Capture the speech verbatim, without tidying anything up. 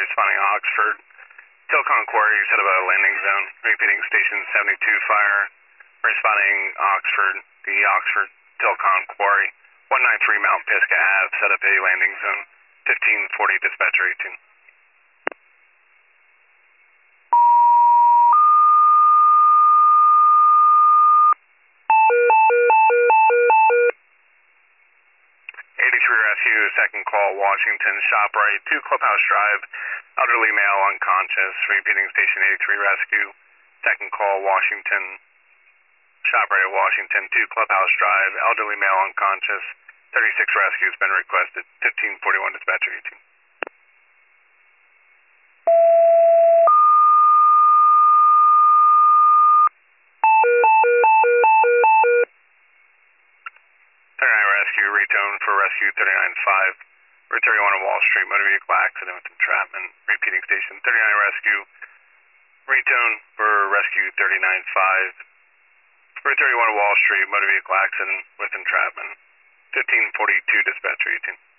responding Oxford. Tilcon Quarry, you said about a landing zone. Repeating station seventy-two fire, responding Oxford, the Oxford Tilcon Quarry. one ninety-three Mount Pisgah Ave, set up a landing zone. fifteen forty dispatcher eighteen. eighty-three Rescue, second call, Washington, ShopRite, two Clubhouse Drive, elderly male unconscious, repeating station eighty-three Rescue, second call, Washington, ShopRite, Washington, two Clubhouse Drive, elderly male unconscious, thirty-six Rescue has been requested, fifteen forty-one dispatcher eighteen. thirty-nine Rescue, retone for Rescue thirty-nine five, Route thirty-one on Wall Street, motor vehicle accident with entrapment, repeating station thirty-nine Rescue, retone for Rescue thirty-nine five, Route thirty-one on Wall Street, motor vehicle accident with entrapment, fifteen forty-two dispatcher eighteen.